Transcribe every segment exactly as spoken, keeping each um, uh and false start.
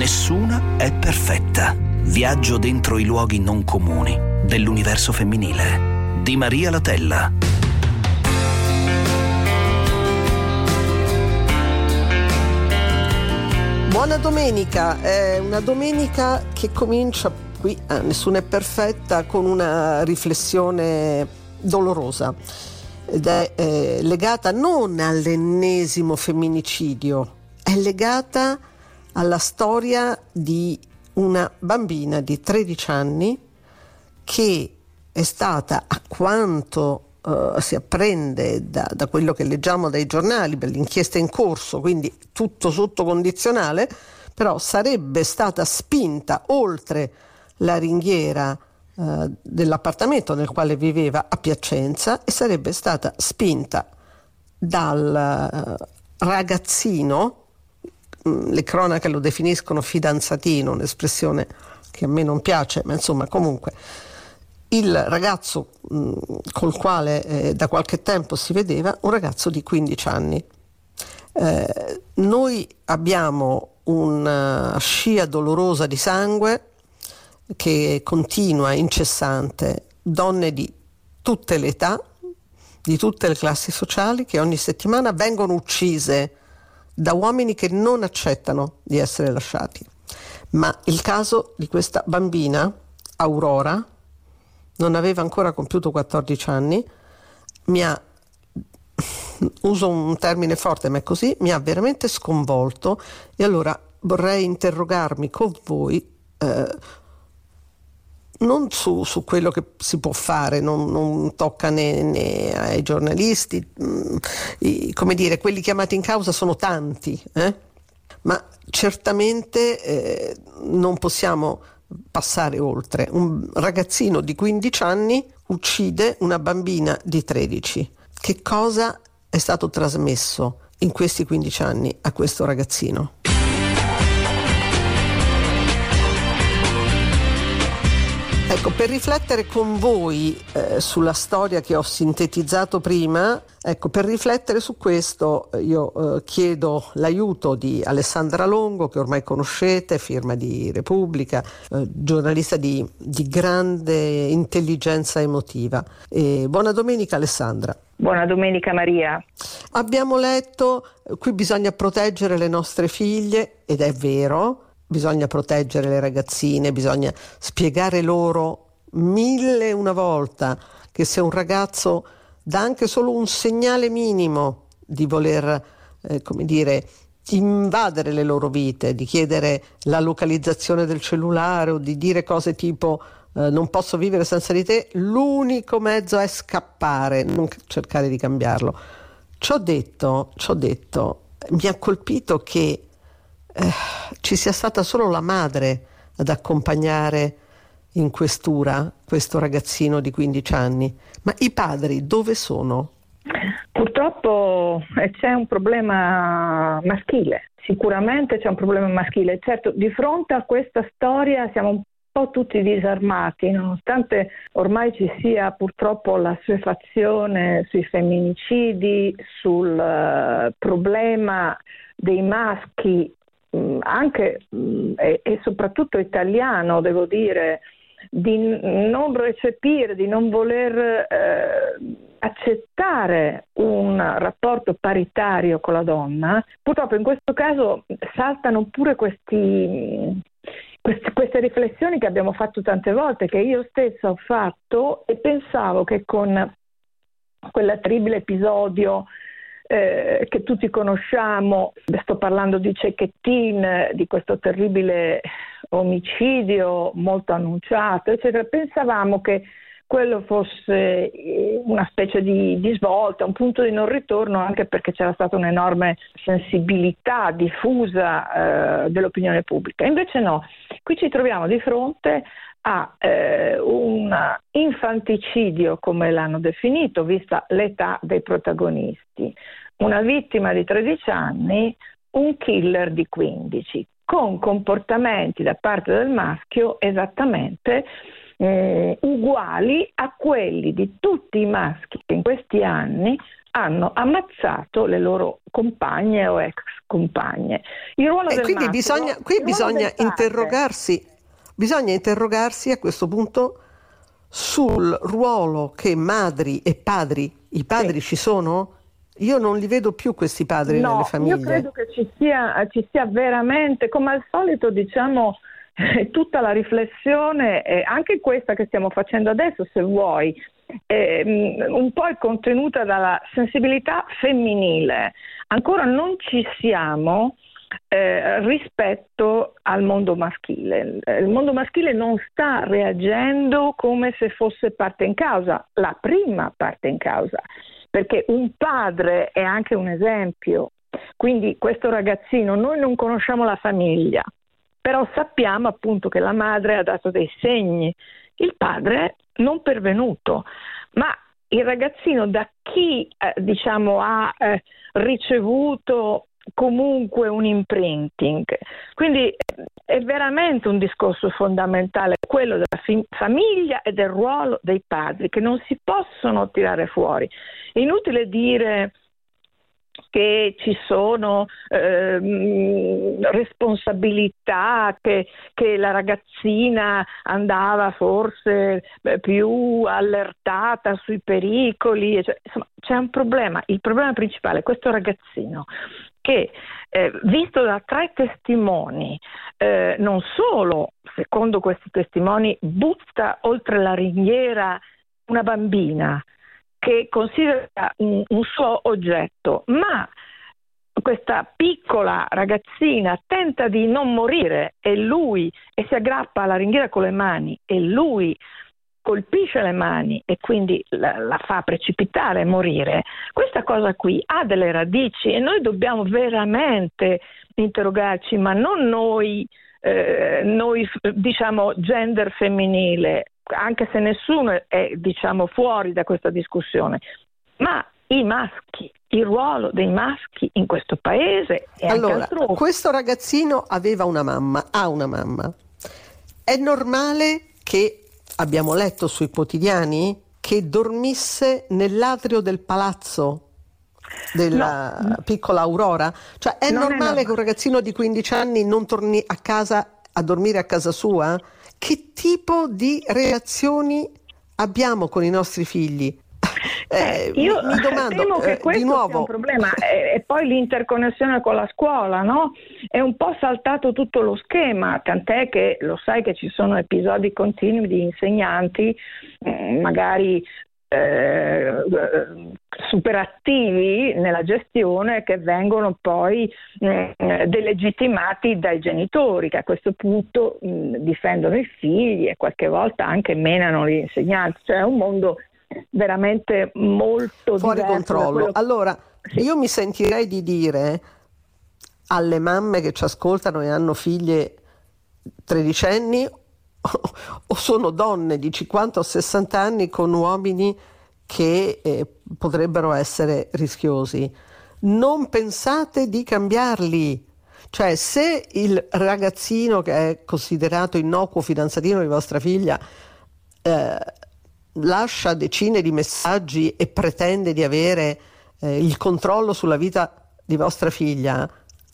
Nessuna è perfetta. Viaggio dentro i luoghi non comuni dell'universo femminile di Maria Latella. Buona domenica, è una domenica che comincia qui, a Nessuna è perfetta, con una riflessione dolorosa ed è eh, legata non all'ennesimo femminicidio, è legata alla storia di una bambina di tredici anni che è stata, a quanto uh, si apprende da, da quello che leggiamo dai giornali, per l'inchiesta in corso, quindi tutto sotto condizionale, però sarebbe stata spinta oltre la ringhiera uh, dell'appartamento nel quale viveva a Piacenza e sarebbe stata spinta dal uh, ragazzino. Le cronache lo definiscono fidanzatino, un'espressione che a me non piace, ma insomma comunque il ragazzo mh, col quale eh, da qualche tempo si vedeva, un ragazzo di quindici anni. Eh, noi abbiamo una scia dolorosa di sangue che continua, incessante, donne di tutte le età, di tutte le classi sociali, che ogni settimana vengono uccise da uomini che non accettano di essere lasciati. Ma il caso di questa bambina, Aurora, non aveva ancora compiuto quattordici anni, mi ha, uso un termine forte ma è così, mi ha veramente sconvolto, e allora vorrei interrogarmi con voi eh, non su, su quello che si può fare, non, non tocca né, né ai giornalisti, mh, i, come dire, quelli chiamati in causa sono tanti, eh? Ma certamente eh, non possiamo passare oltre. Un ragazzino di quindici anni uccide una bambina di tredici. Che cosa è stato trasmesso in questi quindici anni a questo ragazzino? Ecco, per riflettere con voi eh, sulla storia che ho sintetizzato prima, ecco, per riflettere su questo io eh, chiedo l'aiuto di Alessandra Longo, che ormai conoscete, firma di Repubblica, eh, giornalista di, di grande intelligenza emotiva. E buona domenica Alessandra. Buona domenica Maria. Abbiamo letto, qui bisogna proteggere le nostre figlie, ed è vero. Bisogna proteggere le ragazzine, bisogna spiegare loro mille e una volta che se un ragazzo dà anche solo un segnale minimo di voler, eh, come dire, invadere le loro vite, di chiedere la localizzazione del cellulare o di dire cose tipo eh, non posso vivere senza di te, l'unico mezzo è scappare, non cercare di cambiarlo. Ciò detto, ciò detto, mi ha colpito che Eh, ci sia stata solo la madre ad accompagnare in questura questo ragazzino di quindici anni. Ma i padri dove sono? Purtroppo eh, c'è un problema maschile, sicuramente c'è un problema maschile. Certo, di fronte a questa storia siamo un po' tutti disarmati, nonostante ormai ci sia purtroppo l'assuefazione sui femminicidi, sul uh, problema dei maschi, anche e, e soprattutto italiano, devo dire, di non recepire, di non voler eh, accettare un rapporto paritario con la donna. Purtroppo in questo caso saltano pure questi, questi, queste riflessioni che abbiamo fatto tante volte, che io stessa ho fatto, e pensavo che con quel terribile episodio Eh, che tutti conosciamo, sto parlando di Cecchettin, di questo terribile omicidio molto annunciato, eccetera, pensavamo che quello fosse una specie di, di svolta, un punto di non ritorno, anche perché c'era stata un'enorme sensibilità diffusa eh, dell'opinione pubblica. Invece no, qui ci troviamo di fronte a eh, un infanticidio, come l'hanno definito, vista l'età dei protagonisti. Una vittima di tredici anni, un killer di quindici, con comportamenti da parte del maschio esattamente eh, uguali a quelli di tutti i maschi che in questi anni hanno ammazzato le loro compagne o ex compagne. Il ruolo e del quindi maschio, bisogna, qui bisogna interrogarsi, bisogna interrogarsi a questo punto sul ruolo che madri e padri, i padri sì. ci sono? Io non li vedo più questi padri no, nelle famiglie. Io credo che ci sia, ci sia veramente, come al solito, diciamo, tutta la riflessione, eh, anche questa che stiamo facendo adesso, se vuoi, eh, un po' è contenuta dalla sensibilità femminile. Ancora non ci siamo eh, rispetto al mondo maschile. Il mondo maschile non sta reagendo come se fosse parte in causa, la prima parte in causa, perché un padre è anche un esempio. Quindi questo ragazzino, noi non conosciamo la famiglia, però sappiamo appunto che la madre ha dato dei segni, il padre non pervenuto, ma il ragazzino da chi eh, diciamo ha eh, ricevuto comunque un imprinting. Quindi è veramente un discorso fondamentale quello della fi- famiglia e del ruolo dei padri, che non si possono tirare fuori. È inutile dire che ci sono eh, responsabilità, che, che la ragazzina andava forse eh, più allertata sui pericoli, cioè, insomma c'è un problema. Il problema principale è questo ragazzino che eh, visto da tre testimoni eh, non solo, secondo questi testimoni, butta oltre la ringhiera una bambina che considera un, un suo oggetto, ma questa piccola ragazzina tenta di non morire e lui e si aggrappa alla ringhiera con le mani e lui colpisce le mani e quindi la, la fa precipitare e morire. Questa cosa qui ha delle radici e noi dobbiamo veramente interrogarci, ma non noi, eh, noi diciamo gender femminile, anche se nessuno è diciamo fuori da questa discussione, ma i maschi, il ruolo dei maschi in questo paese e allora, anche altrove. Questo ragazzino aveva una mamma, ha una mamma. È normale che, abbiamo letto sui quotidiani, che dormisse nell'atrio del palazzo della no. piccola Aurora? Cioè è normale, è normale che un ragazzino di quindici anni non torni a casa a dormire a casa sua? Che tipo di reazioni abbiamo con i nostri figli? Eh, io mi, mi domando, temo che eh, questo di nuovo... sia un problema e, e poi l'interconnessione con la scuola, no? È un po' saltato tutto lo schema, tant'è che lo sai che ci sono episodi continui di insegnanti eh, magari eh, super attivi nella gestione che vengono poi eh, delegittimati dai genitori, che a questo punto mh, difendono i figli e qualche volta anche menano gli insegnanti. Cioè è un mondo veramente molto fuori controllo. Quello... Allora sì. io mi sentirei di dire alle mamme che ci ascoltano e hanno figlie tredicenni o sono donne di cinquanta o sessanta anni con uomini che eh, potrebbero essere rischiosi, non pensate di cambiarli. Cioè se il ragazzino che è considerato innocuo fidanzatino di vostra figlia eh, lascia decine di messaggi e pretende di avere eh, il controllo sulla vita di vostra figlia,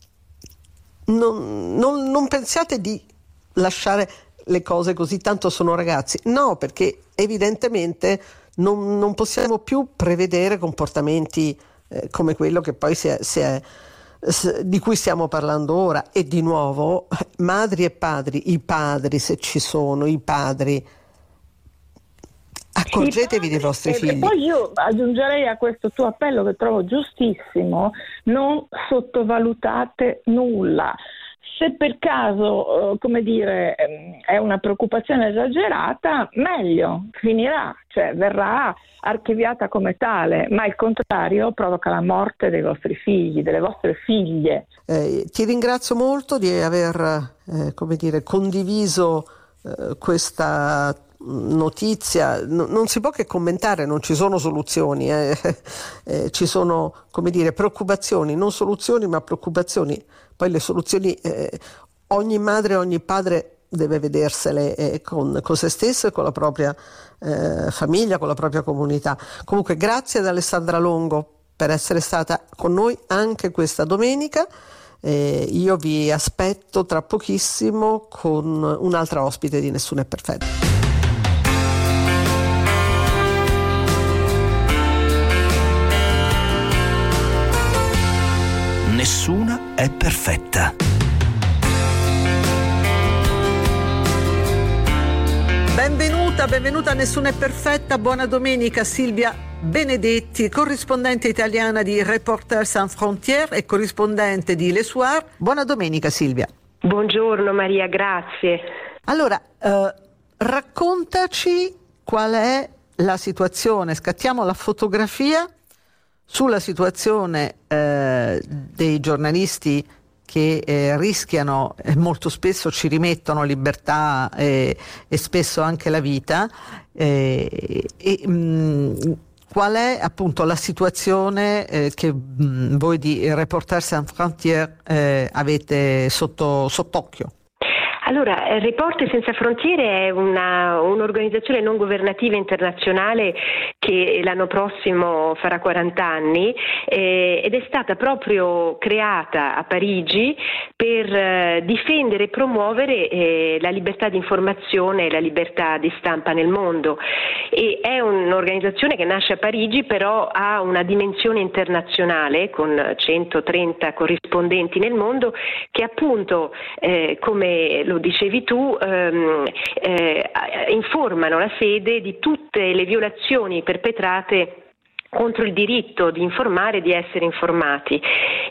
non, non, non pensiate di lasciare le cose così, tanto sono ragazzi. No, perché evidentemente non, non possiamo più prevedere comportamenti eh, come quello che poi si è, si è, di cui stiamo parlando ora. E di nuovo, madri e padri, i padri, se ci sono, i padri, accorgetevi dei vostri figli. E poi io aggiungerei a questo tuo appello, che trovo giustissimo, non sottovalutate nulla. Se per caso, eh, come dire, è una preoccupazione esagerata, meglio, finirà, cioè verrà archiviata come tale, ma il contrario provoca la morte dei vostri figli, delle vostre figlie. Eh, ti ringrazio molto di aver, eh, come dire, condiviso eh, questa notizia. No, non si può che commentare, non ci sono soluzioni, eh. Eh, ci sono, come dire, preoccupazioni, non soluzioni ma preoccupazioni. Poi le soluzioni eh, ogni madre, ogni padre deve vedersele eh, con, con se stesso e con la propria eh, famiglia, con la propria comunità. Comunque grazie ad Alessandra Longo per essere stata con noi anche questa domenica. Eh, io vi aspetto tra pochissimo con un'altra ospite di Nessuno è perfetto. Nessuna è perfetta. Benvenuta, benvenuta a Nessuna è perfetta. Buona domenica Silvia Benedetti, corrispondente italiana di Reporters Sans Frontières e corrispondente di Le Soir. Buona domenica Silvia. Buongiorno Maria, grazie. Allora, eh, raccontaci qual è la situazione, scattiamo la fotografia sulla situazione eh, dei giornalisti che eh, rischiano e eh, molto spesso ci rimettono libertà eh, e spesso anche la vita eh, e mh, qual è appunto la situazione eh, che mh, voi di Reporters Sans Frontières eh, avete sotto sott'occhio? Allora, Reporters Senza Frontiere è una, un'organizzazione non governativa internazionale che l'anno prossimo farà quaranta anni eh, ed è stata proprio creata a Parigi per eh, difendere e promuovere eh, la libertà di informazione e la libertà di stampa nel mondo. E è un'organizzazione che nasce a Parigi, però ha una dimensione internazionale con centotrenta corrispondenti nel mondo che appunto, eh, come lo dicevi tu, ehm, eh, informano la sede di tutte le violazioni perpetrate contro il diritto di informare e di essere informati.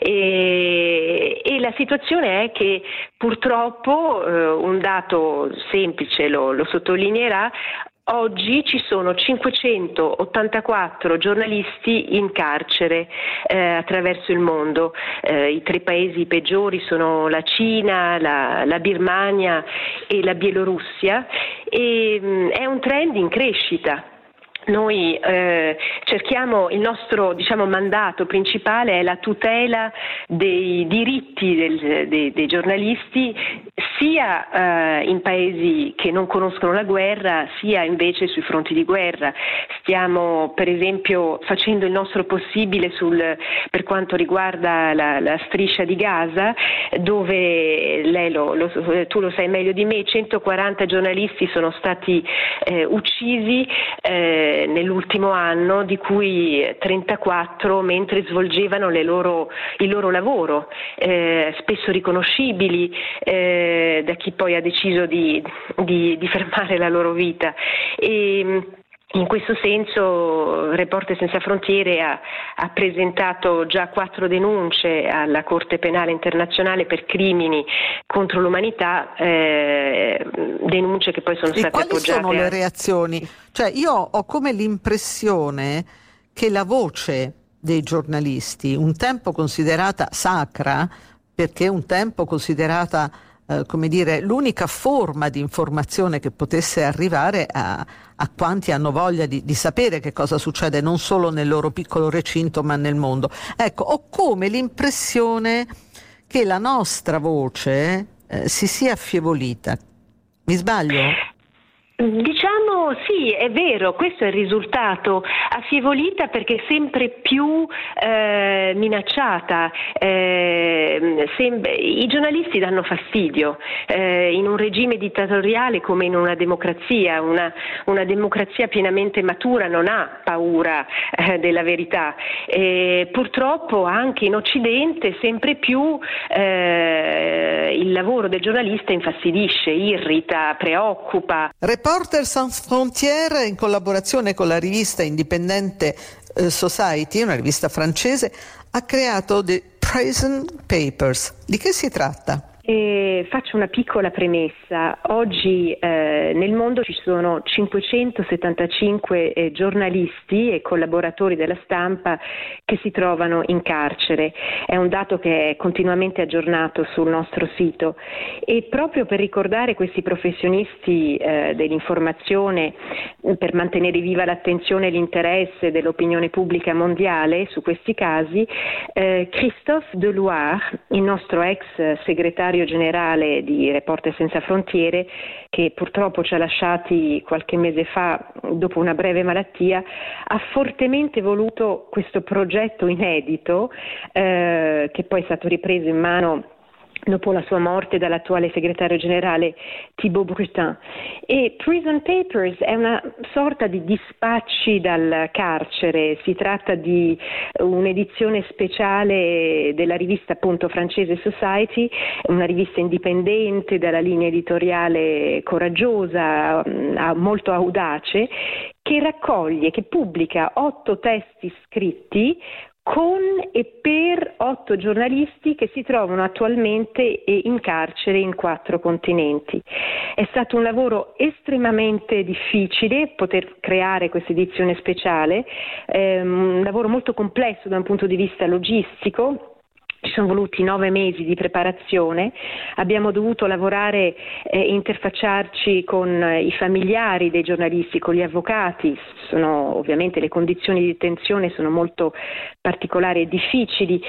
E, e la situazione è che purtroppo, eh, un dato semplice lo, lo sottolineerà, oggi ci sono cinquecentottantaquattro giornalisti in carcere eh, attraverso il mondo. Eh, I tre paesi peggiori sono la Cina, la, la Birmania e la Bielorussia e mh, è un trend in crescita. Noi eh, cerchiamo, il nostro diciamo, mandato principale è la tutela dei diritti del, dei, dei giornalisti sia eh, in paesi che non conoscono la guerra sia invece sui fronti di guerra. Stiamo per esempio facendo il nostro possibile sul, per quanto riguarda la, la striscia di Gaza, dove lei lo, lo, tu lo sai meglio di me, centoquaranta giornalisti sono stati eh, uccisi eh, nell'ultimo anno, di cui trentaquattro mentre svolgevano le loro, il loro lavoro, eh, spesso riconoscibili eh, da chi poi ha deciso di, di, di fermare la loro vita. E, in questo senso Reporters Senza Frontiere ha, ha presentato già quattro denunce alla Corte Penale Internazionale per crimini contro l'umanità, eh, denunce che poi sono e state quali appoggiate. Quali sono le reazioni? Cioè io ho come l'impressione che la voce dei giornalisti, un tempo considerata sacra, perché un tempo considerata Eh, come dire, l'unica forma di informazione che potesse arrivare a, a quanti hanno voglia di, di sapere che cosa succede non solo nel loro piccolo recinto ma nel mondo. Ecco, ho come l'impressione che la nostra voce eh, si sia affievolita. Mi sbaglio? Diciamo sì, è vero, questo è il risultato, affievolita perché sempre più eh, minacciata, eh, sem- i giornalisti danno fastidio eh, in un regime dittatoriale come in una democrazia, una, una democrazia pienamente matura non ha paura eh, della verità e purtroppo anche in Occidente sempre più eh, il lavoro del giornalista infastidisce, irrita, preoccupa. Reporters Sans Frontières, in collaborazione con la rivista indipendente eh, Society, una rivista francese, ha creato The Prison Papers. Di che si tratta? E faccio una piccola premessa. Oggi eh, nel mondo ci sono cinquecentosettantacinque eh, giornalisti e collaboratori della stampa che si trovano in carcere. È un dato che è continuamente aggiornato sul nostro sito e proprio per ricordare questi professionisti eh, dell'informazione, per mantenere viva l'attenzione e l'interesse dell'opinione pubblica mondiale su questi casi, eh, Christophe Deloire, il nostro ex segretario segretario generale di Reporter Senza Frontiere, che purtroppo ci ha lasciati qualche mese fa dopo una breve malattia, ha fortemente voluto questo progetto inedito eh, che poi è stato ripreso in mano dopo la sua morte dall'attuale segretario generale Thibault Brutin. E Prison Papers è una sorta di dispacci dal carcere, si tratta di un'edizione speciale della rivista appunto francese Society, una rivista indipendente dalla linea editoriale coraggiosa, molto audace, che raccoglie, che pubblica otto testi scritti con e per otto giornalisti che si trovano attualmente in carcere in quattro continenti. È stato un lavoro estremamente difficile poter creare questa edizione speciale, ehm, un lavoro molto complesso da un punto di vista logistico. Ci sono voluti nove mesi di preparazione, abbiamo dovuto lavorare e eh, interfacciarci con eh, i familiari dei giornalisti, con gli avvocati. Sono, ovviamente le condizioni di detenzione sono molto particolari e difficili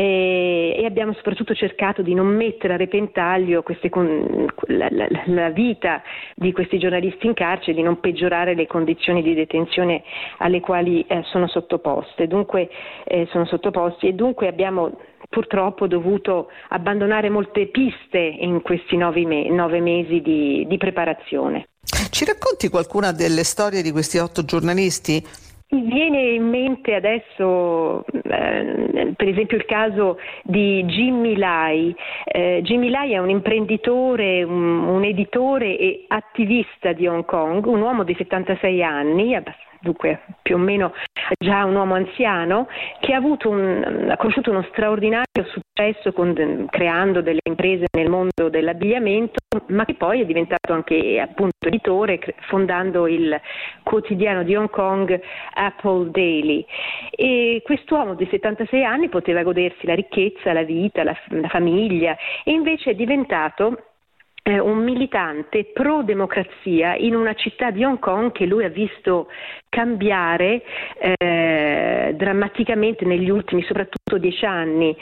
eh, e abbiamo soprattutto cercato di non mettere a repentaglio queste con, la, la, la vita di questi giornalisti in carcere, di non peggiorare le condizioni di detenzione alle quali eh, sono sottoposte. Dunque, eh, sono sottoposti e dunque abbiamo purtroppo dovuto abbandonare molte piste in questi nove, me- nove mesi di, di preparazione. Ci racconti qualcuna delle storie di questi otto giornalisti? Mi viene in mente adesso eh, per esempio il caso di Jimmy Lai. Eh, Jimmy Lai è un imprenditore, un, un editore e attivista di Hong Kong, un uomo di settantasei anni, dunque più o meno già un uomo anziano, che ha, avuto un, ha conosciuto uno straordinario successo con, creando delle imprese nel mondo dell'abbigliamento, ma che poi è diventato anche appunto editore, fondando il quotidiano di Hong Kong Apple Daily. E quest'uomo di settantasei anni poteva godersi la ricchezza, la vita, la, la famiglia, e invece è diventato un militante pro-democrazia in una città di Hong Kong che lui ha visto cambiare eh, drammaticamente negli ultimi soprattutto dieci anni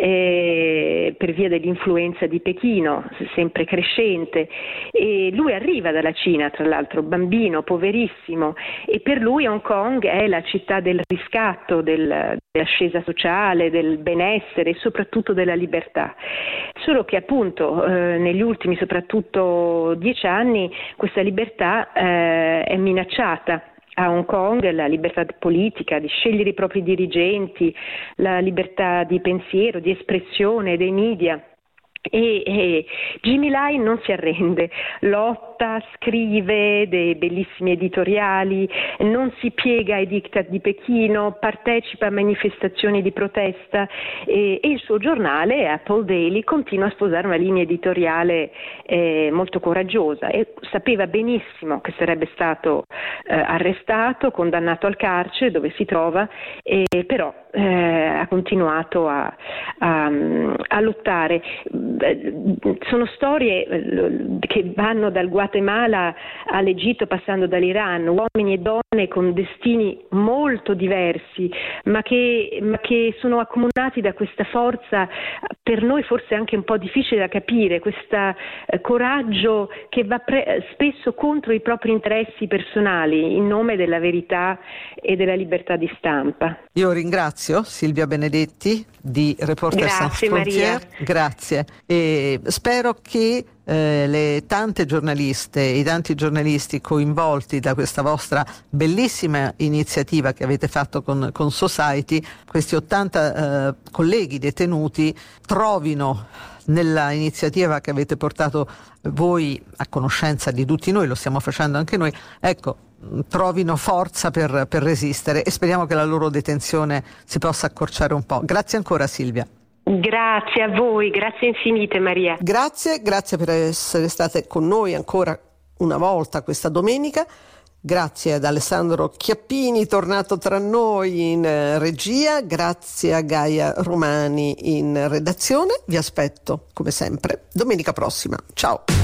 eh, per via dell'influenza di Pechino, sempre crescente. E lui arriva dalla Cina, tra l'altro bambino, poverissimo, e per lui Hong Kong è la città del riscatto, del, dell'ascesa sociale, del benessere e soprattutto della libertà. Solo che appunto eh, negli ultimi soprattutto dieci anni questa libertà eh, è minacciata. A Hong Kong la libertà politica di scegliere i propri dirigenti, la libertà di pensiero, di espressione dei media. E, e Jimmy Lai non si arrende, lotta, scrive dei bellissimi editoriali, non si piega ai diktat di Pechino, partecipa a manifestazioni di protesta e, e il suo giornale Apple Daily continua a sposare una linea editoriale eh, molto coraggiosa, e sapeva benissimo che sarebbe stato eh, arrestato, condannato al carcere dove si trova, e però eh, ha continuato a, a, a lottare. Sono storie che vanno dal Guatemala all'Egitto, passando dall'Iran, uomini e donne con destini molto diversi, ma che, ma che sono accomunati da questa forza, per noi forse anche un po' difficile da capire, questo eh, coraggio che va pre- spesso contro i propri interessi personali in nome della verità e della libertà di stampa. Io ringrazio Silvia Benedetti di Reporter Sans Frontières. Grazie. E spero che eh, le tante giornaliste, i tanti giornalisti coinvolti da questa vostra bellissima iniziativa che avete fatto con, con Society, questi ottanta eh, colleghi detenuti, trovino nella iniziativa che avete portato voi a conoscenza di tutti noi, lo stiamo facendo anche noi, ecco, trovino forza per, per resistere, e speriamo che la loro detenzione si possa accorciare un po'. Grazie ancora Silvia. Grazie a voi, grazie infinite Maria. Grazie, grazie per essere state con noi ancora una volta questa domenica. Grazie ad Alessandro Chiappini, tornato tra noi in regia, grazie a Gaia Romani in redazione. Vi aspetto come sempre domenica prossima. Ciao.